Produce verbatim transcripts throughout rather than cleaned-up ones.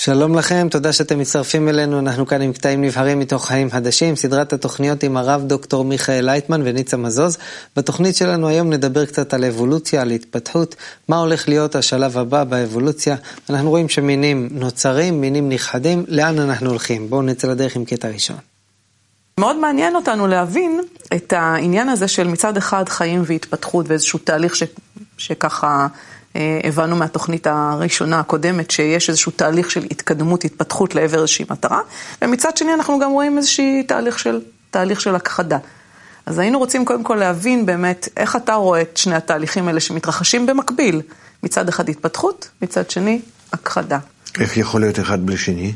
שלום לכם, תודה שאתם מצטרפים אלינו, אנחנו כאן עם קטעים נבחרים מתוך חיים חדשים, סדרת התוכניות עם הרב דוקטור מיכאל לייטמן וניצה מזוז. בתוכנית שלנו היום נדבר קצת על אבולוציה, על התפתחות, מה הולך להיות השלב הבא באבולוציה. אנחנו רואים שמינים נוצרים, מינים נכחדים, לאן אנחנו הולכים? בואו נצא לדרך עם קטע ראשון. מאוד מעניין אותנו להבין את העניין הזה של מצד אחד חיים והתפתחות ואיזשהו תהליך ש... שככה הבנו מהתוכנית הראשונה הקודמת שיש איזשהו תהליך של התקדמות, התפתחות לעבר איזושהי מטרה, ומצד שני אנחנו גם רואים איזשהו תהליך של, תהליך של הכחדה. אז היינו רוצים קודם כל להבין באמת איך אתה רואה את שני התהליכים האלה שמתרחשים במקביל, מצד אחד התפתחות, מצד שני הכחדה. איך יכול להיות אחד בלי שני?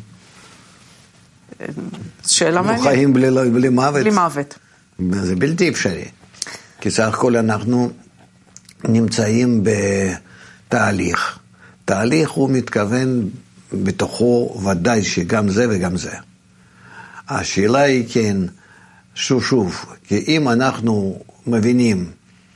שאלה מעניינת. חיים בלי, בלי מוות. בלי מוות. זה בלתי אפשרי. כי סך הכל אנחנו נמצאים בתהליך. תהליך הוא מתכוון בתוכו ודאי שגם זה וגם זה. השאלה היא כן, שוב שוב, כי אם אנחנו מבינים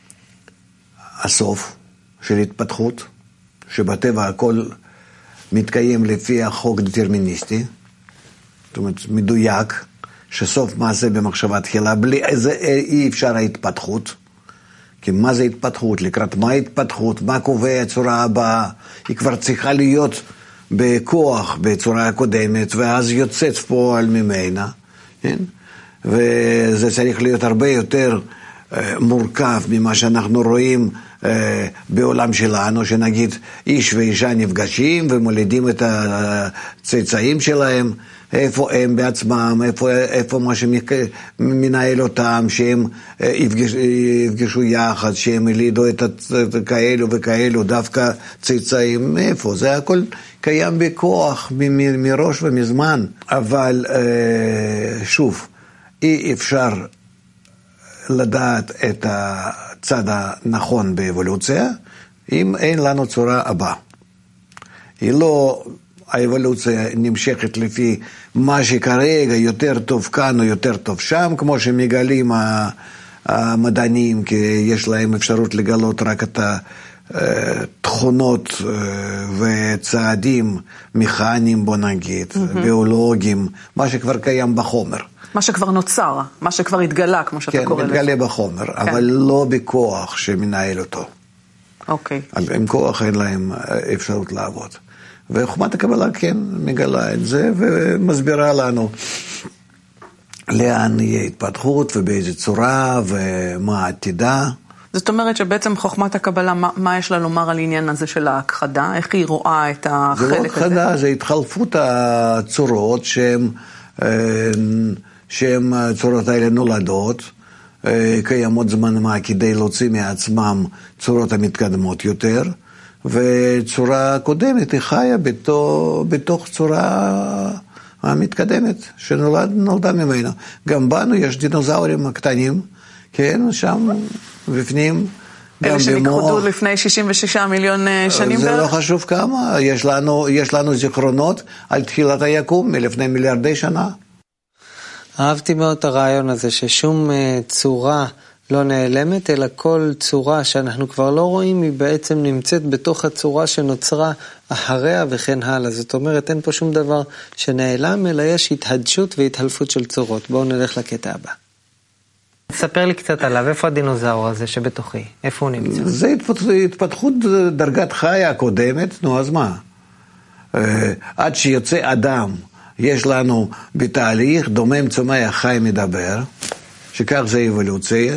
הסוף של התפתחות, שבטבע הכל מתקיים לפי החוק דטרמיניסטי, זאת אומרת מדויק, שסוף מעשה במחשבה תחילה, בלי איזה אי אפשר ההתפתחות, כי מה זה התפתחות, לקראת מה התפתחות, מה קובע הצורה הבאה, היא כבר צריכה להיות בכוח בצורה הקודמת, ואז יוצאת פועל ממנה, כן? וזה צריך להיות הרבה יותר אה, מורכב ממה שאנחנו רואים אה, בעולם שלנו, שנגיד איש ואישה נפגשים ומולידים את הצאצאים שלהם, איפה הם בעצמם, איפה, איפה מה שמנהל אותם, שהם יפגש, יפגשו יחד, שהם ילידו את כאלו וכאלו, דווקא צאצאים, איפה? זה הכל קיים בכוח, מ- מראש ומזמן. אבל שוב, אי אפשר לדעת את הצד הנכון באבולוציה, אם אין לנו צורה הבאה. היא לא... האבולוציה נמשכת לפי מה שכרגע יותר טוב כאן או יותר טוב שם, כמו שמגלים המדענים, כי יש להם אפשרות לגלות רק את התכונות וצעדים מכניים, בוא נגיד, mm-hmm. ביולוגיים, מה שכבר קיים בחומר. מה שכבר נוצר, מה שכבר התגלה, כמו שאתה כן, קורא לזה. כן, מתגלה בחומר, כן. אבל לא בכוח שמנהל אותו. אוקיי. אז עם כוח אין להם אפשרות לעבוד. וחוכמת הקבלה כן מגלה את זה ומסבירה לנו לאן יהיה התפתחות ובאיזה צורה ומה העתידה. זאת אומרת שבעצם חוכמת הקבלה, מה, מה יש לה לומר על עניין הזה של ההכחדה? איך היא רואה את החלק הזה? זה לא הכחדה, זה התחלפות הצורות שהן, שהן הצורות האלה נולדות, קיימות זמן מה כדי להוציא מעצמם צורות המתקדמות יותר, וצורה קודמת היא חיה בתוך, בתוך צורה המתקדמת שנולדה ממנו. גם בנו יש דינוזאורים הקטנים, כן, שם בפנים. אלה שנכחדו לפני שישים ושישה מיליון שנים זה בערך? לא חשוב כמה, יש לנו, יש לנו זיכרונות על תחילת היקום מלפני מיליארדי שנה. אהבתי מאוד את הרעיון הזה ששום צורה לא נעלמת, אלא כל צורה שאנחנו כבר לא רואים, היא בעצם נמצאת בתוך הצורה שנוצרה אחריה וכן הלאה. זאת אומרת, אין פה שום דבר שנעלם, אלא יש התהדשות והתהלפות של צורות. בואו נלך לקטע הבא. ספר לי קצת עליו, איפה הדינוזאור הזה שבתוכי? איפה הוא נמצא? זה התפתחות דרגת חיה הקודמת, נו אז מה? עד שיוצא אדם, יש לנו בתהליך דומם צומח חי מדבר, שכך זה אבולוציה,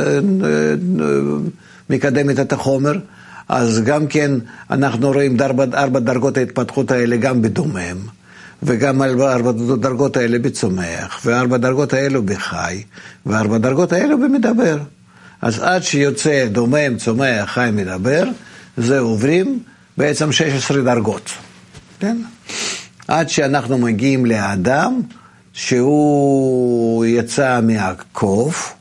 מקדמת את החומר, אז גם כן אנחנו רואים ארבע, ארבע דרגות ההתפתחות האלה גם בדומם, וגם ארבע דרגות האלה בצומח, וארבע דרגות האלו בחי, וארבע דרגות האלו במדבר. אז עד שיוצא דומם, צומח, חי, מדבר, זה עוברים בעצם שש עשרה דרגות. כן? עד שאנחנו מגיעים לאדם, שהוא יצא מהקוף,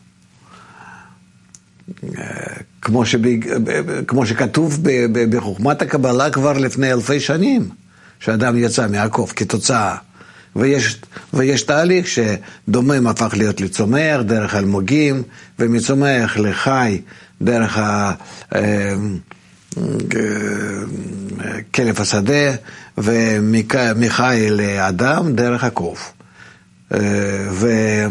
כמו, שב, כמו שכתוב בחוכמת הקבלה כבר לפני אלפי שנים, שאדם יצא מהקוף כתוצאה. ויש, ויש תהליך שדומם הפך להיות לצומח דרך אלמוגים, ומצומח לחי דרך ה... כלף השדה, ומחי לאדם דרך הקוף. ו...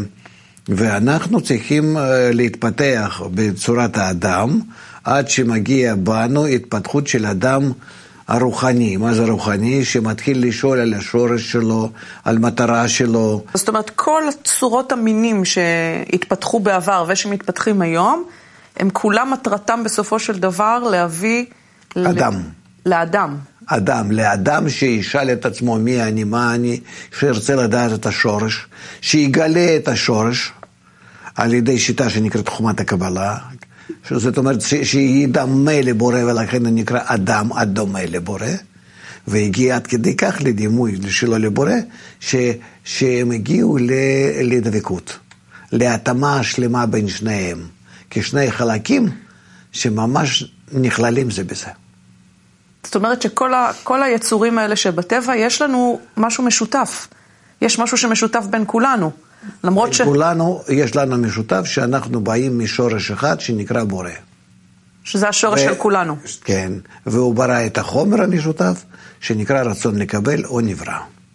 ואנחנו צריכים להתפתח בצורת האדם, עד שמגיע בנו התפתחות של אדם הרוחני. מה זה רוחני? שמתחיל לשאול על השורש שלו, על מטרה שלו. זאת אומרת, כל צורות המינים שהתפתחו בעבר ושמתפתחים היום, הם כולם מטרתם בסופו של דבר להביא... אדם. לאדם. אדם, לאדם שישאל את עצמו מי אני, מה אני, שירצה לדעת את השורש, שיגלה את השורש, על ידי שיטה שנקראת חומת הקבלה, זאת אומרת שידמה לבורא, ולכן נקרא אדם הדומה לבורא, והגיע עד כדי כך לדימוי שלו לבורא, ש, שהם הגיעו לדבקות, להתאמה שלמה בין שניהם, כשני חלקים שממש נכללים זה בזה. זאת אומרת שכל ה, כל היצורים האלה שבטבע, יש לנו משהו משותף. יש משהו שמשותף בין כולנו. למרות ש... כולנו, יש לנו משותף שאנחנו באים משורש אחד שנקרא בורא. שזה השורש ו... של כולנו. כן, והוא ברא את החומר המשותף שנקרא רצון לקבל או נברא.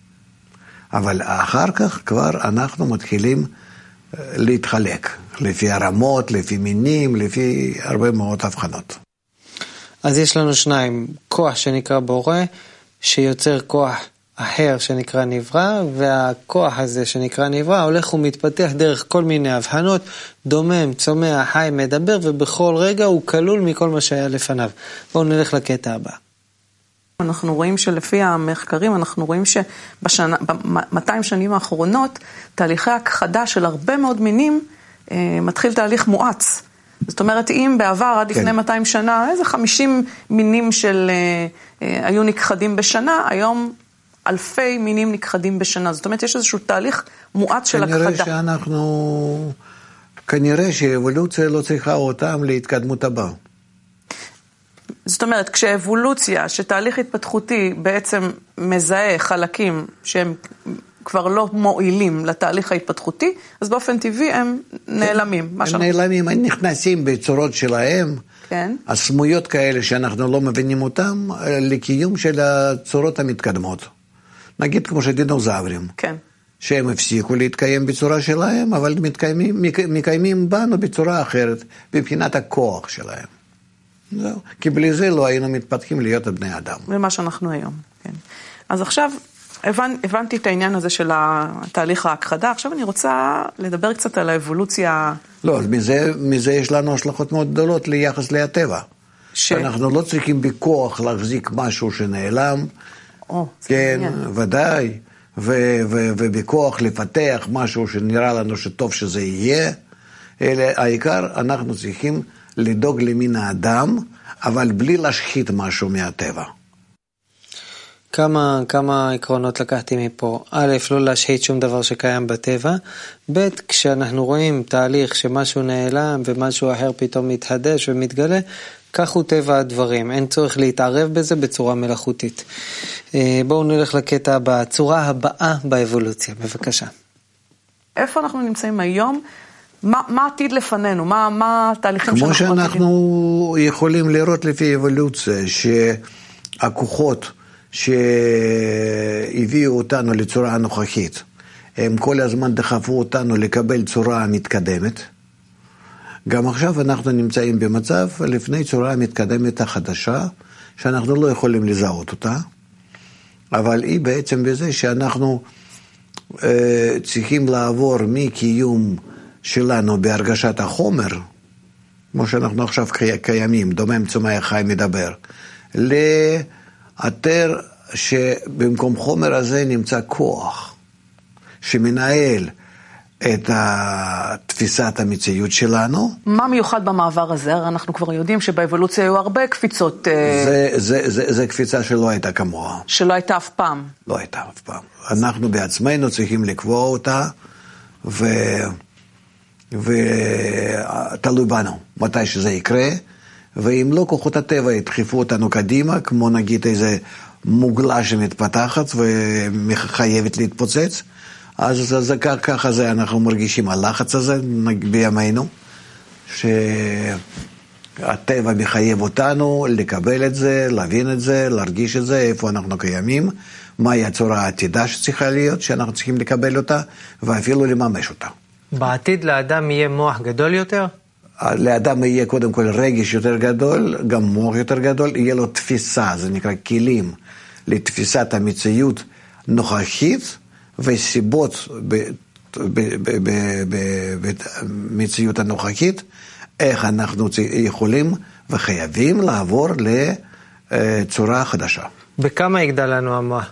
אבל אחר כך כבר אנחנו מתחילים להתחלק, לפי הרמות, לפי מינים, לפי הרבה מאוד הבחנות. אז יש לנו שניים, כוח שנקרא בורא, שיוצר כוח אחר שנקרא נברא, והכוח הזה שנקרא נברא הולך ומתפתח דרך כל מיני הבחנות, דומם, צומח, חי, מדבר, ובכל רגע הוא כלול מכל מה שהיה לפניו. בואו נלך לקטע הבא. אנחנו רואים שלפי המחקרים, אנחנו רואים ב-מאתיים שנים האחרונות, תהליכי הכחדה של הרבה מאוד מינים, אה, מתחיל תהליך מואץ. זאת אומרת, אם בעבר עד לפני כן. מאתיים שנה, איזה חמישים מינים של, אה, אה, היו נכחדים בשנה, היום אלפי מינים נכחדים בשנה. זאת אומרת, יש איזשהו תהליך מואץ של הכחדה. כנראה שאנחנו, כנראה שאבולוציה לא צריכה אותם להתקדמות הבאה. זאת אומרת, כשאבולוציה, שתהליך התפתחותי בעצם מזהה חלקים שהם כבר לא מועילים לתהליך ההתפתחותי, אז באופן טבעי הם נעלמים. הם שאנחנו... נעלמים, הם נכנסים בצורות שלהם, כן. הסמויות כאלה שאנחנו לא מבינים אותם, לקיום של הצורות המתקדמות. נגיד כמו שדינוזאורים. כן. שהם הפסיקו להתקיים בצורה שלהם, אבל מתקיימים, מקיימים בנו בצורה אחרת, בבחינת הכוח שלהם. זהו. כי בלי זה לא היינו מתפתחים להיות בני אדם. ומה שאנחנו היום, כן. אז עכשיו, הבנ, הבנתי את העניין הזה של התהליך ההכחדה, עכשיו אני רוצה לדבר קצת על האבולוציה. לא, אז מזה, מזה יש לנו השלכות מאוד גדולות ליחס לטבע. ש... אנחנו לא צריכים בכוח להחזיק משהו שנעלם, או, כן, ודאי, ו- ו- ובכוח לפתח משהו שנראה לנו שטוב שזה יהיה, אלא העיקר אנחנו צריכים לדאוג למין האדם, אבל בלי להשחית משהו מהטבע. כמה, כמה עקרונות לקחתי מפה. א', לא להשחית שום דבר שקיים בטבע. ב', כשאנחנו רואים תהליך שמשהו נעלם ומשהו אחר פתאום מתחדש ומתגלה, כך הוא טבע הדברים. אין צורך להתערב בזה בצורה מלאכותית. בואו נלך לקטע הבא, הצורה הבאה באבולוציה. בבקשה. איפה אנחנו נמצאים היום? מה, מה עתיד לפנינו? מה, מה התהליכים שאנחנו... כמו שאנחנו עתידים? יכולים לראות לפי אבולוציה, שהכוחות שהביאו אותנו לצורה הנוכחית, הם כל הזמן דחפו אותנו לקבל צורה מתקדמת. גם עכשיו אנחנו נמצאים במצב לפני צורה מתקדמת החדשה, שאנחנו לא יכולים לזהות אותה, אבל היא בעצם בזה שאנחנו אה, צריכים לעבור מקיום שלנו בהרגשת החומר, כמו שאנחנו עכשיו קיימים, דומם, צומח, חי, מדבר, לאתר שבמקום חומר הזה נמצא כוח, שמנהל את תפיסת המציאות שלנו. מה מיוחד במעבר הזה? אנחנו כבר יודעים שבאבולוציה היו הרבה קפיצות. זה, זה, זה, זה קפיצה שלא הייתה כמוה. שלא הייתה אף פעם. לא הייתה אף פעם. אנחנו בעצמנו צריכים לקבוע אותה, ו... ותלוי בנו, מתי שזה יקרה, ואם לא, כוחות הטבע ידחפו אותנו קדימה, כמו נגיד איזה מוגלה שמתפתחת וחייבת להתפוצץ, אז זה, זה, ככה זה אנחנו מרגישים הלחץ הזה בימינו, ש, הטבע מחייב אותנו לקבל את זה, להבין את זה, להרגיש את זה, איפה אנחנו קיימים, מהי הצורה העתידה שצריכה להיות, שאנחנו צריכים לקבל אותה, ואפילו לממש אותה. בעתיד לאדם יהיה מוח גדול יותר? לאדם יהיה קודם כל רגש יותר גדול, גם מוח יותר גדול, יהיה לו תפיסה, זה נקרא כלים, לתפיסת המציאות נוכחית, וסיבות במציאות הנוכחית, איך אנחנו יכולים וחייבים לעבור לצורה חדשה. בכמה יגדל לנו המוח?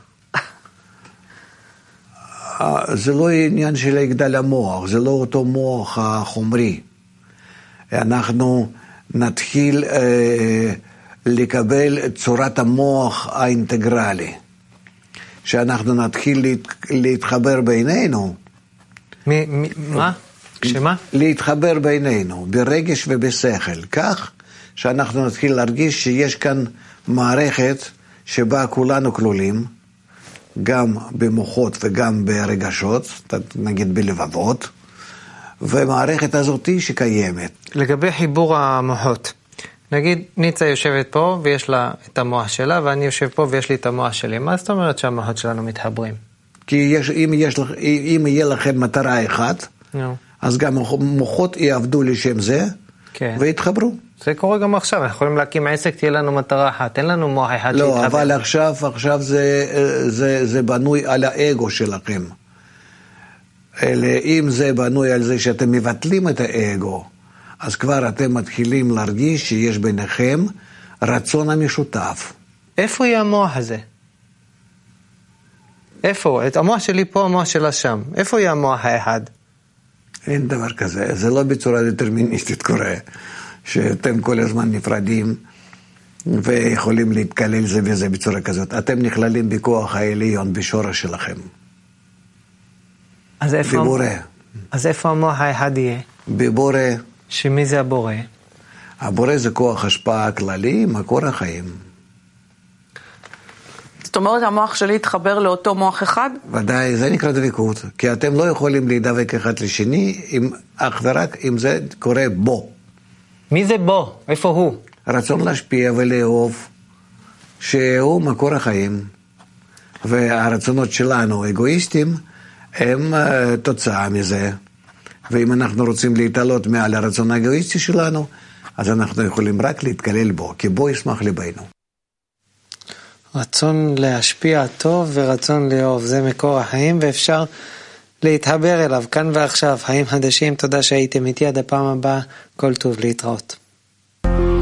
זה לא עניין של יגדל המוח, זה לא אותו מוח החומרי. אנחנו נתחיל אה, לקבל צורת המוח האינטגרלי. שאנחנו נתחיל להת, להתחבר בינינו. מ, מ, מה? שמה? להתחבר בינינו, ברגש ובשכל. כך שאנחנו נתחיל להרגיש שיש כאן מערכת שבה כולנו כלולים, גם במוחות וגם ברגשות, נגיד בלבבות, ומערכת הזאת שקיימת. לגבי חיבור המוחות, נגיד ניצה יושבת פה ויש לה את המוח שלה, ואני יושב פה ויש לי את המוח שלי. מה זאת אומרת שהמוחות שלנו מתחברים? כי יש, אם, יש, אם יהיה לכם מטרה אחת, no. אז גם מוחות יעבדו לשם זה, כן. ויתחברו. זה קורה גם עכשיו, אנחנו יכולים להקים עסק, תהיה לנו מטרה אחת, אין לנו מוח אחד לא, להתחבר. לא, אבל עכשיו, עכשיו זה, זה, זה בנוי על האגו שלכם. אלא אם זה בנוי על זה שאתם מבטלים את האגו, אז כבר אתם מתחילים להרגיש שיש ביניכם רצון המשותף. איפה יהיה המוח הזה? איפה? את המוח שלי פה, המוח שלה שם. איפה יהיה המוח האחד? אין דבר כזה. זה לא בצורה דטרמיניסטית קורה, שאתם כל הזמן נפרדים ויכולים להתקלל זה וזה בצורה כזאת. אתם נכללים בכוח העליון, בשורש שלכם. אז איפה, בבורא. אז איפה המוח האחד יהיה? בבורא. שמי זה הבורא? הבורא זה כוח השפעה כללי, מקור החיים. זאת אומרת, המוח שלי יתחבר לאותו מוח אחד? ודאי, זה נקרא דבקות. כי אתם לא יכולים להידבק אחד לשני, אם, אך ורק אם זה קורה בו. מי זה בו? איפה הוא? רצון להשפיע ולאהוב, שהוא מקור החיים. והרצונות שלנו, אגואיסטים, הם uh, תוצאה מזה. ואם אנחנו רוצים להתעלות מעל הרצון האגואיסטי שלנו, אז אנחנו יכולים רק להתקלל בו, כי בו ישמח ליבנו. רצון להשפיע טוב ורצון לאהוב, זה מקור החיים, ואפשר להתחבר אליו כאן ועכשיו. חיים חדשים, תודה שהייתם איתי, עד הפעם הבאה, כל טוב, להתראות.